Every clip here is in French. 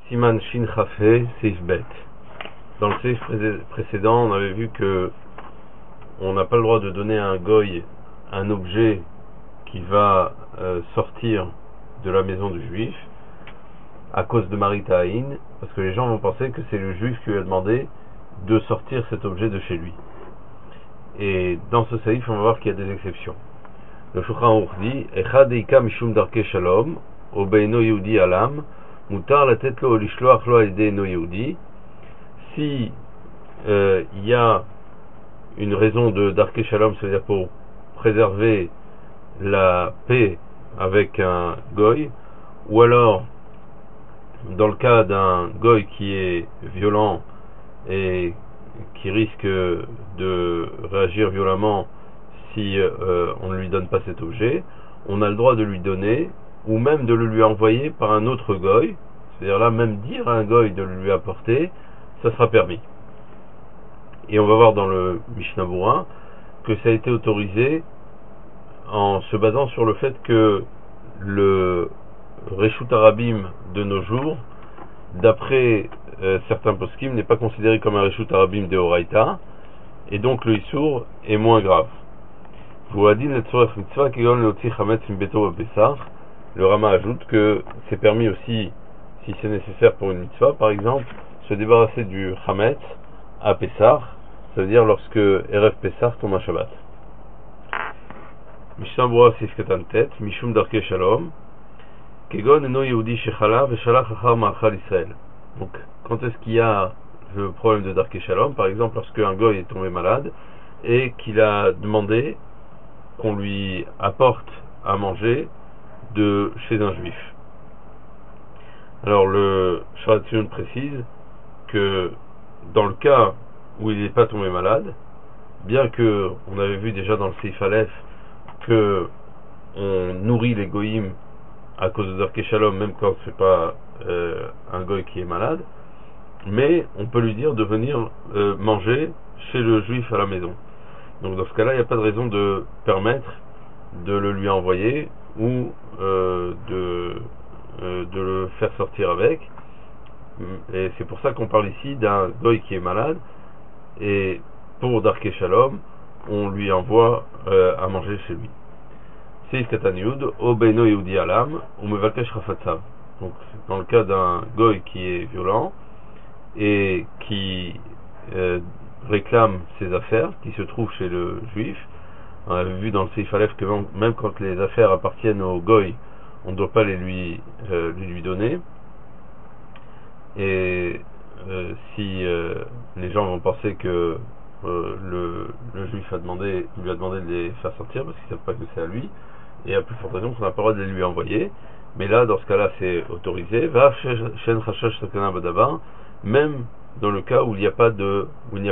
Siman Shin Chafé Seif Bet. Dans le Seif précédent, on avait vu que on n'a pas le droit de donner à un goy un objet qui va sortir de la maison du juif à cause de Maritaïn, parce que les gens vont penser que c'est le juif qui lui a demandé de sortir cet objet de chez lui. Et dans ce saïf, on va voir qu'il y a des exceptions. Le Shulchan Aruch dit Echad Eika Mishum Darkei Shalom Obeino Yehudi Alam Mutar Latet Lo Lishloach Lo Alidei No Yehudi. Si il y a une raison de Darkei Shalom, c'est-à-dire pour préserver la paix avec un goy, ou alors dans le cas d'un goy qui est violent et qui risque de réagir violemment si on ne lui donne pas cet objet, on a le droit de lui donner ou même de le lui envoyer par un autre goy, c'est-à-dire là même dire à un goy de le lui apporter, ça sera permis. Et on va voir dans le Mishnah Berurah que ça a été autorisé en se basant sur le fait que le Reshut Harabim de nos jours, d'après certains poskim, n'est pas considéré comme un Reshut Harabim de Oraita, et donc le Issour est moins grave. Le Rama ajoute que c'est permis aussi, si c'est nécessaire pour une mitzvah, par exemple, se débarrasser du Chametz à Pessah, ça veut dire lorsque Erev Pessah tombe à Shabbat. Mishnah Berurah Seif Katan Tet, Mishum Darkei Shalom, Kegon Eno Yehudi Shechala Veshalach Achar Ma'achal Israël. Donc, quand est-ce qu'il y a le problème de Darkei Shalom? Par exemple, lorsque un goy est tombé malade et qu'il a demandé qu'on lui apporte à manger de chez un juif. Alors le Sharat Tziyun précise que dans le cas où il n'est pas tombé malade, bien que on avait vu déjà dans le Seif Aleph que on nourrit les goyim à cause de Darkei Shalom même quand c'est pas un goy qui est malade, mais on peut lui dire de venir manger chez le juif à la maison. Donc dans ce cas-là, il n'y a pas de raison de permettre de le lui envoyer ou de le faire sortir avec. Et c'est pour ça qu'on parle ici d'un goy qui est malade, et pour Darkei Shalom, on lui envoie à manger chez lui. Seif Katan Yud, Obeino Yehudi Alam, ou Mevakesh Rafatzav. Donc dans le cas d'un goy qui est violent et qui réclame ses affaires qui se trouvent chez le juif. On avait vu dans le Seif Aleph que même quand les affaires appartiennent au goy, on ne doit pas les lui donner. Et si les gens vont penser que le juif lui a demandé de les faire sortir parce qu'ils ne savent pas que c'est à lui, et à plus forte raison qu'on n'a pas le droit de les lui envoyer. Mais là, dans ce cas-là, c'est autorisé. Va shen chashash sakana badavar, même dans le cas où il n'y a pas de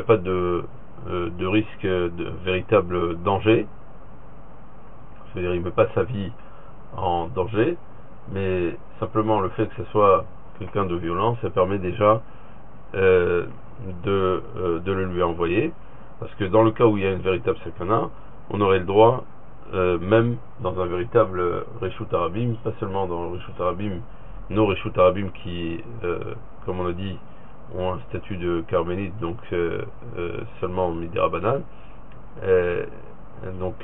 risque de véritable danger, c'est-à-dire il ne met pas sa vie en danger, mais simplement le fait que ce soit quelqu'un de violent, ça permet déjà de le lui envoyer, parce que dans le cas où il y a une véritable sakana, on aurait le droit, même dans un véritable Reshut Harabim, pas seulement dans le Reshut Harabim, nos Reshut Harabim qui, comme on a dit, ont un statut de carmélite, donc seulement Midei Rabbanan. Donc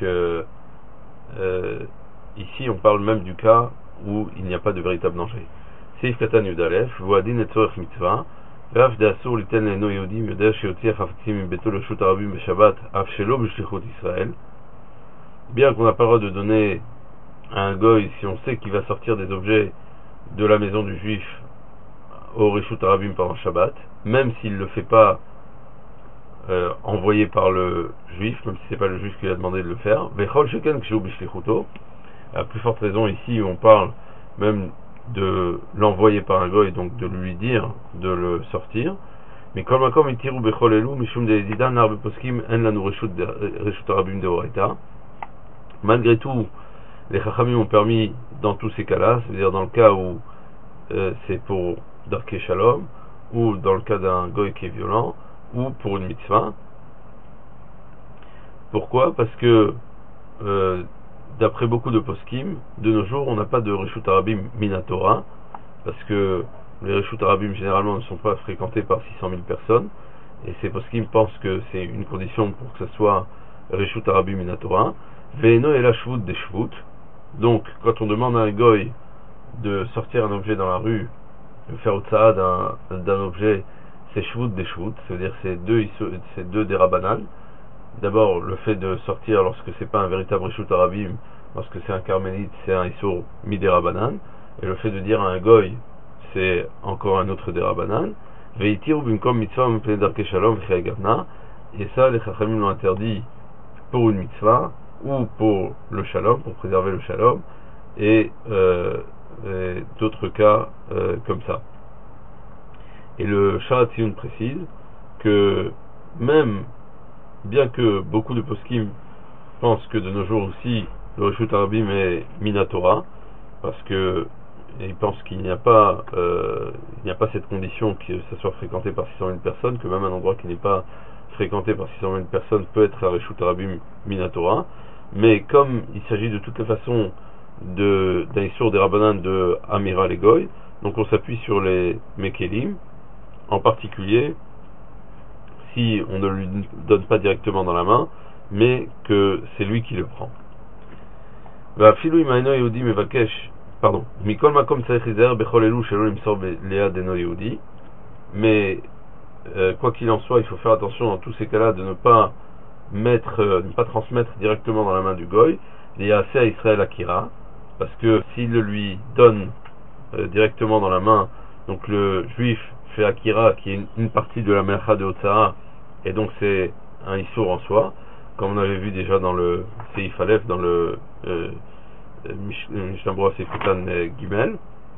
ici on parle même du cas où il n'y a pas de véritable danger. Seif Katan Yud Aleph, Voadin et Tzorech Mitzvah, Ve'af de'asur liten le'eno Yehudim yodeh sheyotzei chafetzim min beto l'Reshut Harabim b'Shabbat af shelo b'shlichut Israël. Bien qu'on n'a pas le droit de donner à un goy si on sait qu'il va sortir des objets de la maison du juif au Reshut Harabim pendant Shabbat, même s'il ne le fait pas envoyé par le juif, même si c'est pas le juif qui lui a demandé de le faire. Vechol sheken kshu b'shlichuto. À plus forte raison ici on parle même de l'envoyer par un goy, donc de lui dire de le sortir. Mais kol makom itiru bechol elu mishum de'edidan nar beposkim en lanu Reshut Harabim de Oraita. Malgré tout, les Chachamim ont permis dans tous ces cas-là, c'est-à-dire dans le cas où c'est pour Darkei Shalom, ou dans le cas d'un goy qui est violent, ou pour une mitzvah. Pourquoi? Parce que d'après beaucoup de poskim, de nos jours, on n'a pas de Reshut Harabim Minatora, parce que les Reshut Arabim généralement ne sont pas fréquentés par 600 000 personnes, et c'est parce qu'ils pensent que c'est une condition pour que ce soit Reshut Arabim Minatora. Ve'eno et la Shvut des Shvut. Donc, quand on demande à un goy de sortir un objet dans la rue, de faire Otsa'a d'un objet, c'est Shvut des Shvut, c'est-à-dire c'est deux des Rabbanan. D'abord, le fait de sortir lorsque c'est pas un véritable Reshut Arabim, lorsque c'est un carmélite, c'est un Issour Midé Rabbanan. Et le fait de dire à un goy, c'est encore un autre des Rabbanan. Veitiru bimkom mitzvah mepnei darkei shalom v'chei gavna. Et ça, les Chachamim l'ont interdit pour une mitzvah ou pour le shalom, pour préserver le shalom, et d'autres cas comme ça. Et le Sharat Tziyun précise que même, bien que beaucoup de poskim pensent que de nos jours aussi le Reshut Arabim est Minatora, parce que ils pensent qu'il n'y a pas cette condition que ça soit fréquenté par 600 000 personnes, que même un endroit qui n'est pas fréquenté par 600 000 personnes peut être un Reshut Arabim Minatora. Mais comme il s'agit de toutes les façons d'un Issour des Rabbanan de Amira les Goy, donc on s'appuie sur les Mekelim, en particulier si on ne lui donne pas directement dans la main, mais que c'est lui qui le prend. Mikol makom tzarich lizaher bechol elu shelo limsor liad eno yehudi. Mais quoi qu'il en soit, il faut faire attention dans tous ces cas-là de ne pas transmettre directement dans la main du goy, les yaseh à Israël Akira, parce que s'il le lui donne directement dans la main, donc le juif fait Akira, qui est une partie de la Melacha de Otsa'a, et donc c'est un Issour en soi, comme on avait vu déjà dans le Seif Aleph, dans le Mishnah Berurah Seif Katan Gimel.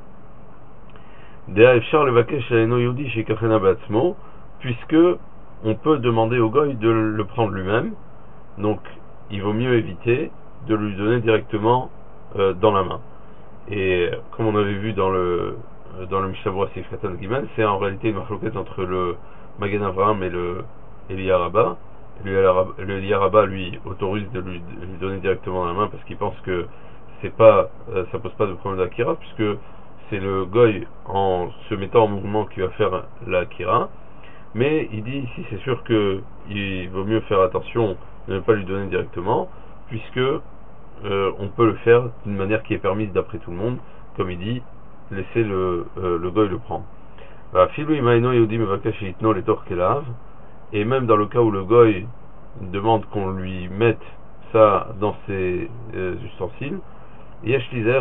Dea efshar levakesh eno yehudi sheikachena be'atzmo, puisque on peut demander au goy de le prendre lui-même, donc il vaut mieux éviter de lui donner directement dans la main. Et comme on avait vu dans le Mishnah Berurah Seif Katan Gimel, c'est en réalité une marloquette entre le Magen Avraham et le Eliyahu Rabbah. Le Eliyahu Rabbah lui autorise de lui donner directement dans la main parce qu'il pense que ça pose pas de problème d'Akira, puisque c'est le goy en se mettant en mouvement qui va faire l'Akira. Mais il dit ici c'est sûr qu'il vaut mieux faire attention de ne pas lui donner directement, puisque on peut le faire d'une manière qui est permise d'après tout le monde, comme il dit, laisser le goy le prendre. Et même dans le cas où le goy demande qu'on lui mette ça dans ses ustensiles, il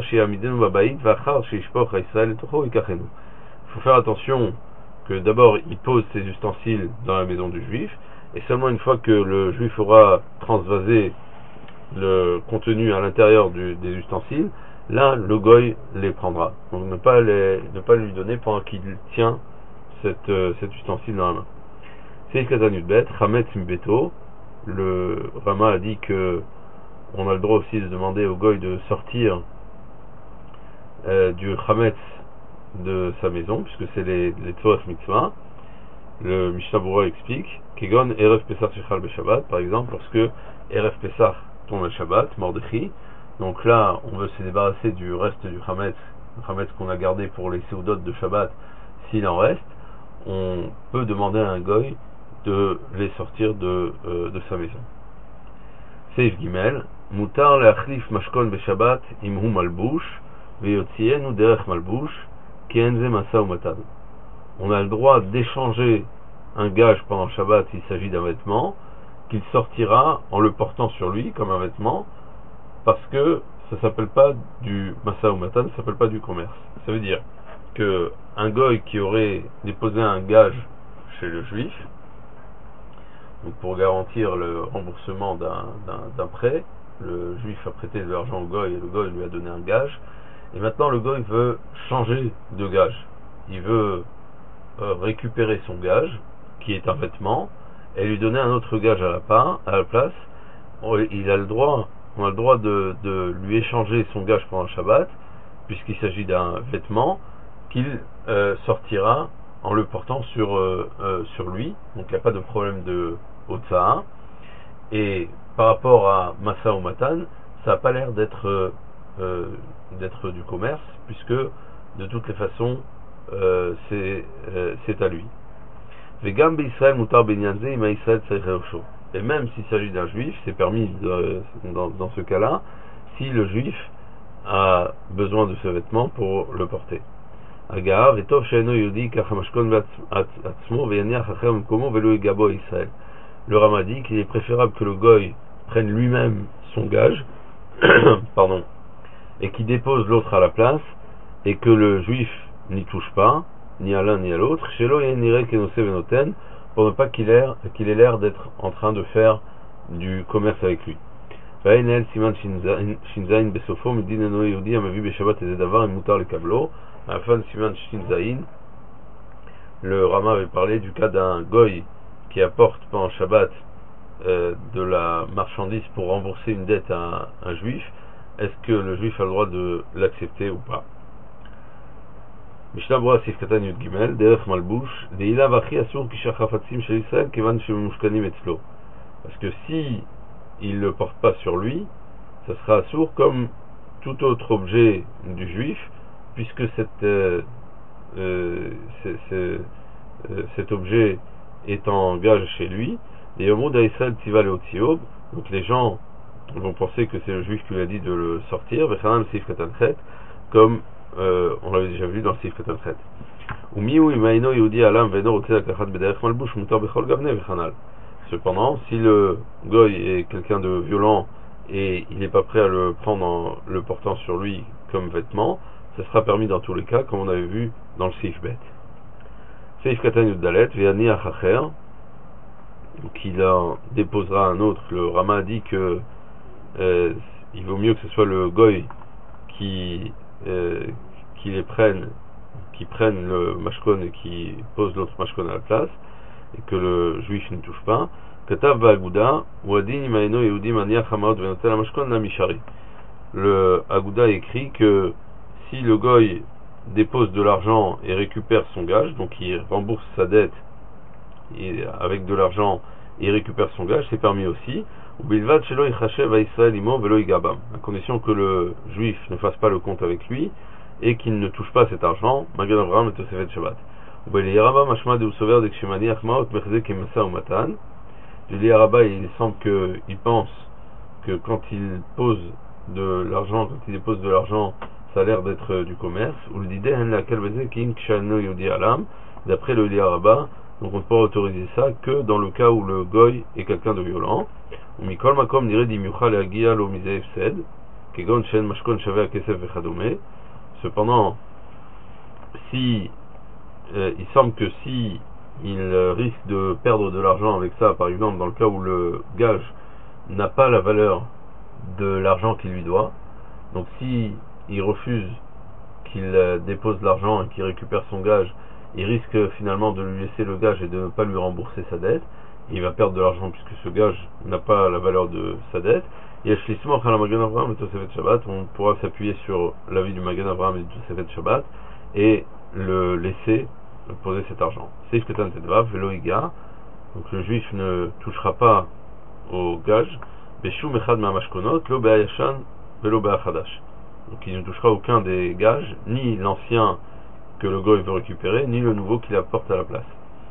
faut faire attention que d'abord il pose ses ustensiles dans la maison du juif, et seulement une fois que le juif aura transvasé le contenu à l'intérieur des ustensiles, là le goy les prendra. Donc ne pas lui donner pendant qu'il tient cet ustensile dans la main. C'est Katanudbet, Chametz Mbeto. Le Rama a dit que on a le droit aussi de demander au goy de sortir du Chametz de sa maison, puisque c'est les Tzorech Mitzvah. Le Mishnah Berurah explique Kegon Erev Pesach Shechal Beshabbat, par exemple, lorsque Erev Pesach tombe à Shabbat, Mordechai, donc là on veut se débarrasser du reste du Chametz, le Chametz qu'on a gardé pour les Seudot de Shabbat, s'il en reste, on peut demander à un goy de les sortir de sa maison. Seif Gimel, Mutar leachlif mashkon beshabbat imhu malbush veyotzienu derech malbush ki enze masa umatan. On a le droit d'échanger un gage pendant Shabbat s'il s'agit d'un vêtement qu'il sortira en le portant sur lui comme un vêtement, parce que ça s'appelle pas du masa umatan, ça s'appelle pas du commerce. Ça veut dire que un goy qui aurait déposé un gage chez le juif, donc pour garantir le remboursement d'un prêt, le juif a prêté de l'argent au goy et le goy lui a donné un gage, et maintenant le goy veut changer de gage, il veut récupérer son gage qui est un vêtement et lui donner un autre gage à la place. On a le droit de lui échanger son gage pendant le Shabbat, puisqu'il s'agit d'un vêtement qu'il sortira en le portant sur lui, donc il n'y a pas de problème de Otsa'a. Et par rapport à Masa ou Matan, ça n'a pas l'air d'être du commerce, puisque de toutes les façons c'est à lui. Et même s'il s'agit d'un juif, c'est permis dans ce cas-là, si le juif a besoin de ce vêtement pour le porter. Le Rama dit qu'il est préférable que le goy prenne lui-même son gage pardon, et qu'il dépose l'autre à la place, et que le juif n'y touche pas, ni à l'un ni à l'autre, pour ne pas qu'il ait l'air d'être en train de faire du commerce avec lui. À la fin de Siman Shinzain, le Rama avait parlé du cas d'un goy qui apporte pendant Shabbat de la marchandise pour rembourser une dette à un juif. Est-ce que le juif a le droit de l'accepter ou pas? Mishnah Bora Sif Katan Yud Gimel Derech Malbush Deila Vachi Asur Kisha Chafatzim Shel Israël Kevan Shemushkanim Etzlo. Parce que si il ne le porte pas sur lui, ça sera assourd comme tout autre objet du juif, puisque cet objet est en gage chez lui. Et au monde d'Israël Tiva le Otiob, donc les gens vont penser que c'est le juif qui lui a dit de le sortir, comme on l'avait déjà vu dans le Sif Katan Chet. Cependant, si le goy est quelqu'un de violent et il n'est pas prêt à le prendre en le portant sur lui comme vêtement, ce sera permis dans tous les cas, comme on avait vu dans le Sif Bet. Sif Katan Yuddalet, Ve'ani Achacher, qu'il en déposera un autre. Le Rama dit que il vaut mieux que ce soit le goy qui prenne le mashkon et qui pose l'autre mashkon à la place, et que le juif ne touche pas. Le Aguda écrit que si le goy dépose de l'argent et récupère son gage, donc il rembourse sa dette et avec de l'argent et récupère son gage, c'est permis aussi, à condition que le juif ne fasse pas le compte avec lui et qu'il ne touche pas cet argent. Magen Avraham et Tosefet Shabbat. Il semble qu'il pense que quand il pose de l'argent, quand il dépose de l'argent, ça a l'air d'être du commerce. D'après le Liaraba, donc on ne peut pas autoriser ça que dans le cas où le goy est quelqu'un de violent. Cependant, si il semble que si il risque de perdre de l'argent avec ça, par exemple dans le cas où le gage n'a pas la valeur de l'argent qu'il lui doit, donc si il refuse qu'il dépose l'argent et qu'il récupère son gage, il risque finalement de lui laisser le gage et de ne pas lui rembourser sa dette. Il va perdre de l'argent puisque ce gage n'a pas la valeur de sa dette. Et on pourra s'appuyer sur l'avis du Magen Avraham et du Tosefet Shabbat et le laisser poser cet argent. Donc le juif ne touchera pas au gage. Donc il ne touchera aucun des gages, ni l'ancien que le goy veut récupérer, ni le nouveau qu'il apporte à la place.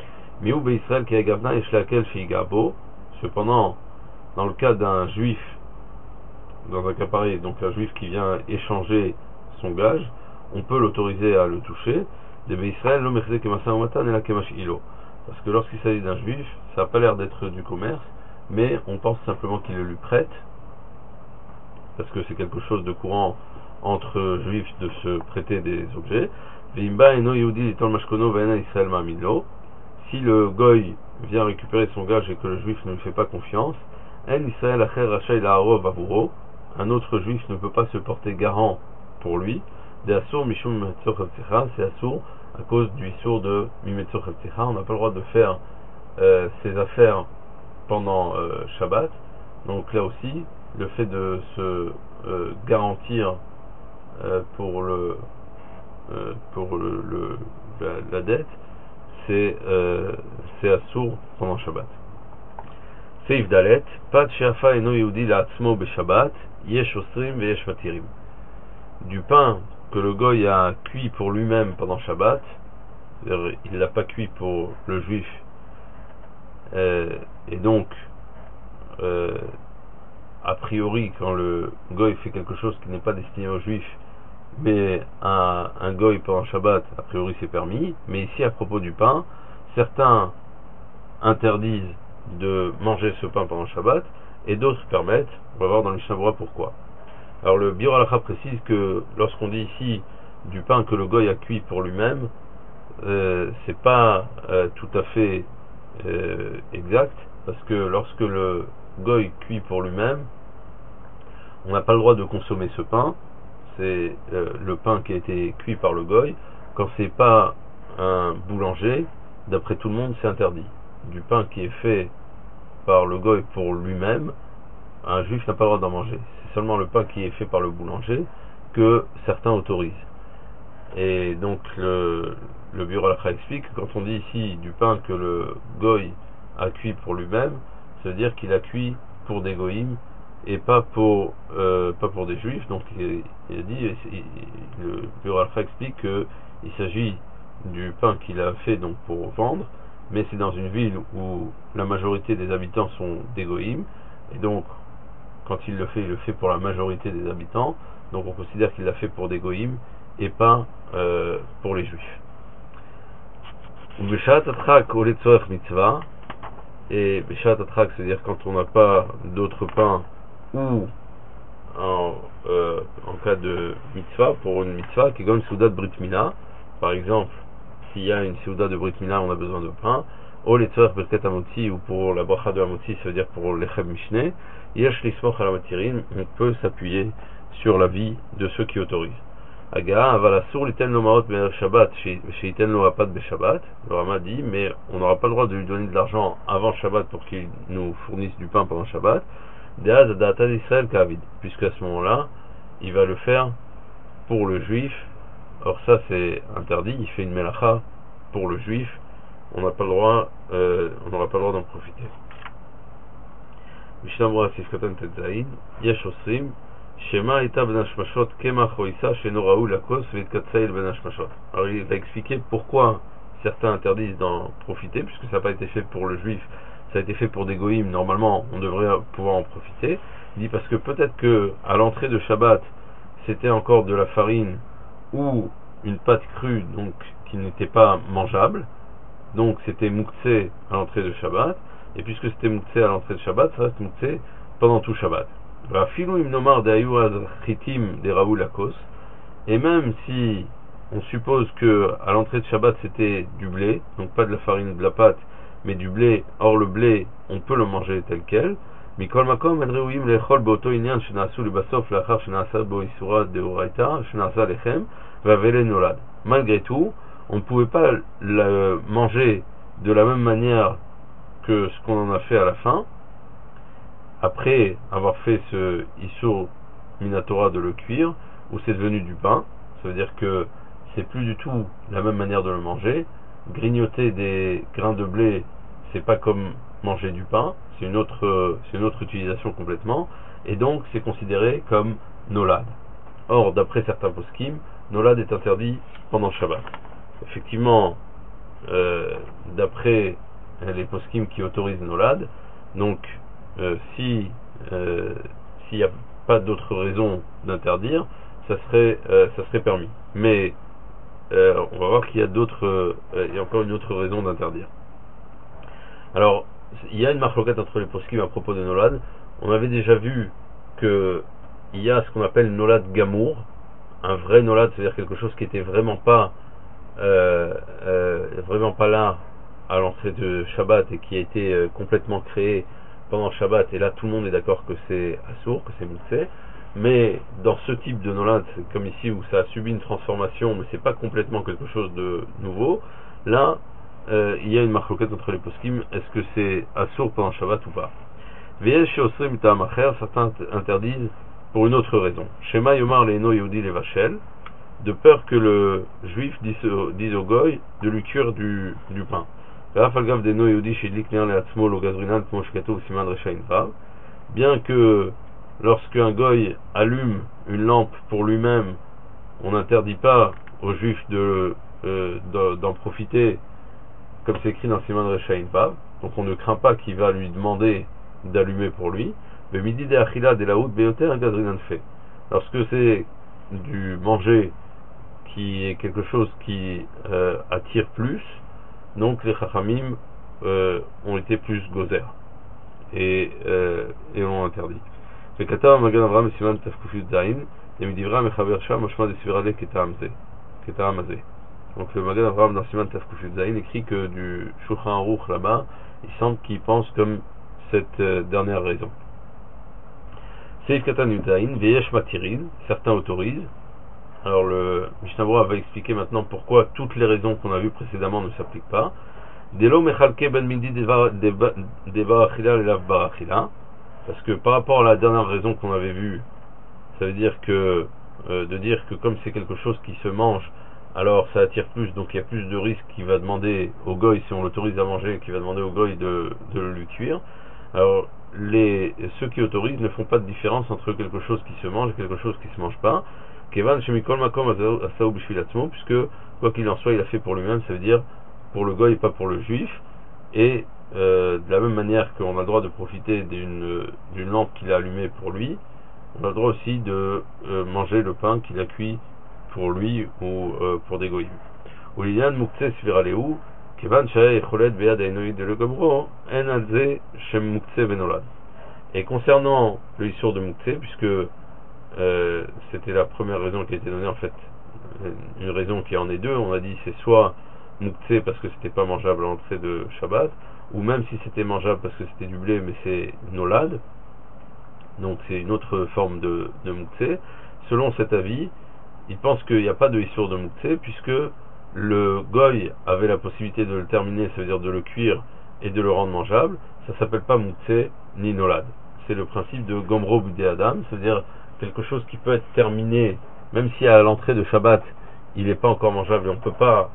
Cependant, dans le cas d'un juif, dans un cas pareil, donc un juif qui vient échanger son gage, on peut l'autoriser à le toucher. Parce que lorsqu'il s'agit d'un juif, ça n'a pas l'air d'être du commerce, mais on pense simplement qu'il le lui prête, parce que c'est quelque chose de courant entre juifs de se prêter des objets. Si le goy vient récupérer son gage et que le juif ne lui fait pas confiance, un autre juif ne peut pas se porter garant pour lui. C'est assour à cause du issour de Mimetzor Chaltzecha. On n'a pas le droit de faire ses affaires pendant Shabbat. Donc là aussi, le fait de se garantir pour la dette, c'est assour pendant Shabbat. Seif Dalet, Pat Sheafa eno Yehudi la'atzmo beShabbat, yesh osrim veyesh matirim. Du pain que le goy a cuit pour lui-même pendant Shabbat, c'est-à-dire il l'a pas cuit pour le juif, et donc a priori quand le goy fait quelque chose qui n'est pas destiné aux juifs, mais un goy pendant Shabbat, a priori c'est permis. Mais ici à propos du pain, certains interdisent de manger ce pain pendant Shabbat et d'autres permettent. On va voir dans le Mishnah Berurah pourquoi. Alors le Biur Halacha précise que lorsqu'on dit ici du pain que le goy a cuit pour lui-même, c'est pas tout à fait exact, parce que lorsque le goy cuit pour lui-même, on n'a pas le droit de consommer ce pain. C'est le pain qui a été cuit par le goy. Quand c'est pas un boulanger, d'après tout le monde, c'est interdit. Du pain qui est fait par le goy pour lui-même, un juif n'a pas le droit d'en manger. C'est seulement le pain qui est fait par le boulanger que certains autorisent. Et donc le Biur Halacha explique que quand on dit ici du pain que le goy a cuit pour lui-même, ça veut dire qu'il a cuit pour des goyim et pas pour des juifs. Donc il a dit, le Biur Halacha explique qu'il s'agit du pain qu'il a fait donc pour vendre, mais c'est dans une ville où la majorité des habitants sont des goyim, et donc quand il le fait pour la majorité des habitants. Donc on considère qu'il l'a fait pour des goyim et pas pour les juifs. Beshat atrak au letzorech mitzvah, et Beshat atrak, c'est-à-dire quand on n'a pas d'autre pain, ou en cas de mitzvah, pour une mitzvah qui est comme une souda de Brit Mila, par exemple, s'il y a une souda de Brit Mila, on a besoin de pain, au letzorech berkat hamotzi, ou pour la bracha de hamotzi, ça veut dire pour l'echem mishneh, yesh lismoch ala matirin, on peut s'appuyer sur l'avis de ceux qui autorisent. Aga, aval asur litel no maot be'er Shabbat, sheiten lo apat be Shabbat. Le Rama dit, mais on n'aura pas le droit de lui donner de l'argent avant Shabbat pour qu'il nous fournisse du pain pendant Shabbat. Deaz da'ata d'Israël ka'avid, puisqu'à ce moment-là, il va le faire pour le juif. Or ça c'est interdit, il fait une melacha pour le juif. On n'a pas le droit, on n'aura pas le droit d'en profiter. Mishnah Berurah Sif Katan Tetzaïd, Yesh Osrim, Shema Ita Ben Hashmashot Kemach Oisa Sheno Raoul Lakos Vetkatsaïl Ben Hashmashot. Alors il va expliquer pourquoi certains interdisent d'en profiter, puisque ça n'a pas été fait pour le juif, ça a été fait pour des goïms. Normalement on devrait pouvoir en profiter. Il dit parce que peut-être que à l'entrée de Shabbat c'était encore de la farine ou une pâte crue, donc qui n'était pas mangeable, donc c'était mouktsé à l'entrée de Shabbat, et puisque c'était mouktsé à l'entrée de Shabbat, ça reste mouktsé pendant tout Shabbat. Et même si on suppose que à l'entrée de Shabbat c'était du blé, donc pas de la farine ou de la pâte, mais du blé, or le blé on peut le manger tel quel, malgré tout on ne pouvait pas le manger de la même manière que ce qu'on en a fait à la fin, après avoir fait ce Issur Minatora de le cuire, où c'est devenu du pain. Ça veut dire que c'est plus du tout la même manière de le manger. Grignoter des grains de blé, c'est pas comme manger du pain, c'est une autre utilisation complètement, et donc c'est considéré comme nolad. Or, d'après certains poskim, nolad est interdit pendant Shabbat. Effectivement, d'après les poskim qui autorisent nolad, donc s'il n'y a pas d'autre raison d'interdire, ça serait permis. Mais on va voir qu'il y a il y a encore une autre raison d'interdire. Alors, il y a une marloquette entre les poskim à propos de nolad. On avait déjà vu que il y a ce qu'on appelle nolad gamour, un vrai nolad, c'est-à-dire quelque chose qui était vraiment pas là à l'entrée de Shabbat et qui a été complètement créé pendant Shabbat, et là tout le monde est d'accord que c'est assour, que c'est moussé. Mais dans ce type de nolad, c'est comme ici où ça a subi une transformation, mais c'est pas complètement quelque chose de nouveau. Là, il y a une marloquette entre les poskim, est-ce que c'est assour pendant Shabbat ou pas? Certains interdisent pour une autre raison. Shema Yomar Leino Yehudi Levachel, de peur que le juif dise au goy de lui cuire du pain. Bien que lorsqu'un goy allume une lampe pour lui-même, on n'interdit pas aux juifs de d'en profiter, comme c'est écrit dans Siman Rechaim Vav. Donc on ne craint pas qu'il va lui demander d'allumer pour lui. Mais midi de achila de la haute beoter gadrinan fait. Lorsque c'est du manger qui est quelque chose qui attire plus, donc les chachamim ont été plus gozer et ont interdit. Le katav magan Avraham siman tafkufut zayin et midivra mechaber sham mashma de sivrale ketaam azeh. Donc le magan Avraham dans siman tafkufut zayin écrit que du Shulchan Aruch là-bas, il semble qu'il pense comme cette dernière raison. Seif katan yutayin veyesh matirin, certains autorisent. Alors le Mishnah Berurah va expliquer maintenant pourquoi toutes les raisons qu'on a vues précédemment ne s'appliquent pas. Delo mechalke ben midi devar achila lelav bar achila, parce que par rapport à la dernière raison qu'on avait vue, ça veut dire que de dire que comme c'est quelque chose qui se mange, alors ça attire plus, donc il y a plus de risques qu'il va demander au goy, si on l'autorise à manger, qu'il va demander au goy de lui cuire. Alors ceux qui autorisent ne font pas de différence entre quelque chose qui se mange et quelque chose qui se mange pas. Kevan shemikol makom asaou b'shvilatzmo, puisque quoi qu'il en soit, il a fait pour lui-même, ça veut dire pour le goy et pas pour le juif. Et de la même manière qu'on a le droit de profiter d'une lampe qu'il a allumée pour lui, on a le droit aussi de manger le pain qu'il a cuit pour lui ou pour des goyim. Uliyan muktzeh sviraleu, kevan shaya echolet be'ad hainoïd de le gomro, en alze shem muktzeh benolad. Et concernant le issour de muktzeh, puisque c'était la première raison qui a été donnée, en fait une raison qui en est deux, on a dit c'est soit muktzeh parce que c'était pas mangeable à l'entrée de Shabbat, ou même si c'était mangeable parce que c'était du blé mais c'est nolad, donc c'est une autre forme de muktzeh. Selon cet avis, il pense qu'il n'y a pas de issour de muktzeh puisque le goy avait la possibilité de le terminer, ça veut dire de le cuire et de le rendre mangeable. Ça s'appelle pas muktzeh ni nolad, c'est le principe de gomro budé adam, c'est-à-dire quelque chose qui peut être terminé même si à l'entrée de Shabbat il n'est pas encore mangeable et on peut pas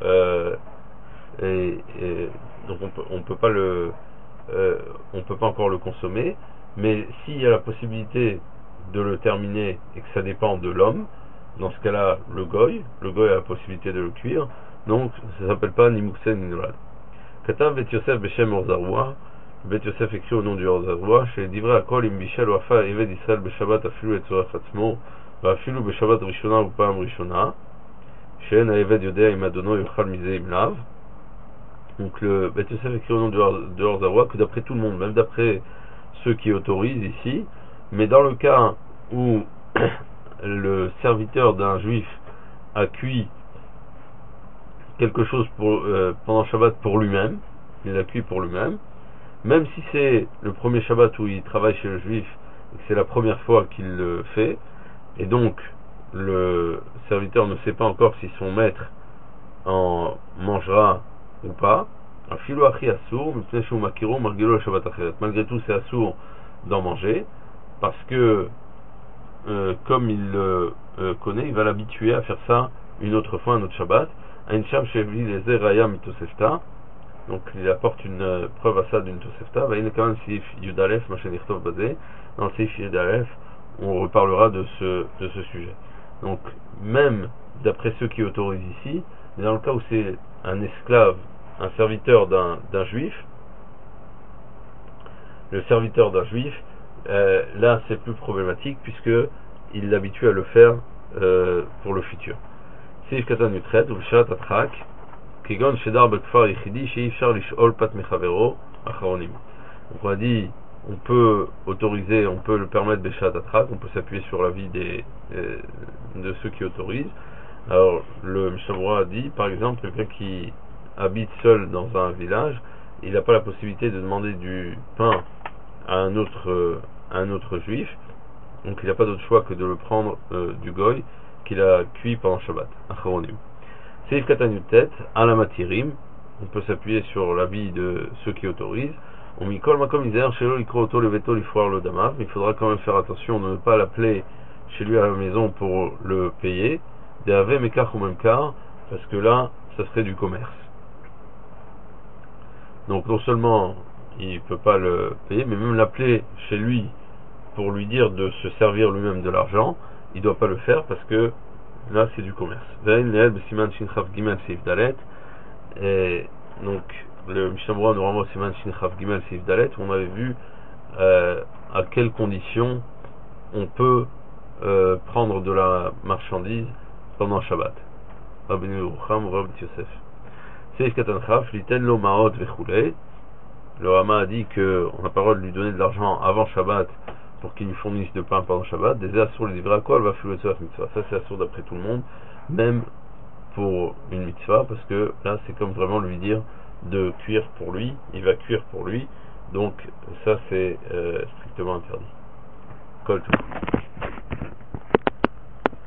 donc on peut pas encore le consommer, mais s'il y a la possibilité de le terminer et que ça dépend de l'homme, dans ce cas-là le goy a la possibilité de le cuire, donc ça s'appelle pas ni muktzeh ni nolad. Katav Bet Yosef Beshem Orzaroua, Bet Yosef écrit au nom du Orzaroua, chez Divrei Akol im Bishel Wafa Eved Israël Beshabbat Afilu et Tzorach Atzmo Vafilu Beshabbat Rishona ou Pam Rishona She'en Eved Yodea im Adono Yochal Mizeh im Lav. Donc le Bet Yosef écrit au nom de Orzaroua que d'après tout le monde, même d'après ceux qui autorisent ici, mais dans le cas où le serviteur d'un juif a cuit quelque chose pendant Shabbat pour lui-même, il l'a cuit pour lui-même, même si c'est le premier Shabbat où il travaille chez le juif et que c'est la première fois qu'il le fait, et donc le serviteur ne sait pas encore si son maître en mangera ou pas, malgré tout c'est assour d'en manger, parce que comme il le connaît, il va l'habituer à faire ça une autre fois, un autre Shabbat. Donc il apporte une preuve à ça d'une Tosefta. Dans le Seif Yudalef, on reparlera de ce sujet. Donc même d'après ceux qui autorisent ici, mais dans le cas où c'est un esclave, un serviteur d'un juif, le serviteur d'un juif, là c'est plus problématique puisque il l'habitue à le faire pour le futur. Seif Katan Yutret ou Shat Atrak Kegon Shedar Bekfar Yichidi Sheifshar Lishol Pat Mechavero Acharonim. Donc on a dit on peut autoriser, on peut le permettre Beshat Atrak, on peut s'appuyer sur l'avis de ceux qui autorisent. Alors le Mishnah Berurah a dit par exemple quelqu'un qui habite seul dans un village, il n'a pas la possibilité de demander du pain à un autre juif, donc il n'a pas d'autre choix que de le prendre du goy qu'il a cuit pendant Shabbat. Acharonim. Seif Katan Yutet, Alamatirim, on peut s'appuyer sur l'avis de ceux qui autorisent. On mikol makom izer shelo likro oto leveto lifroar le damav, il faudra quand même faire attention de ne pas l'appeler chez lui à la maison pour le payer. Deave mekach ou memkar, parce que là, ça serait du commerce. Donc non seulement il peut pas le payer, mais même l'appeler chez lui pour lui dire de se servir lui-même de l'argent, il doit pas le faire parce que là c'est du commerce. Et donc le Mishnah Berurah nous renvoie au Siman Shin Chav Gimel Seif Dalet où on avait vu à quelles conditions on peut prendre de la marchandise pendant Shabbat. Rabbeinu Yerucham, Rav Yosef. Seif Katan Chav, Liten Lo Maot Vechulei. Le Rama a dit qu'on n'a pas le droit de lui donner de l'argent avant Shabbat pour qu'il nous fournisse de pain pendant Shabbat. Des assours, les livrés à quoi elle va flouer ça mitzvah. Ça c'est assour d'après tout le monde, même pour une mitzvah, parce que là c'est comme vraiment lui dire de cuire pour lui, il va cuire pour lui, donc ça c'est strictement interdit. Kol tout.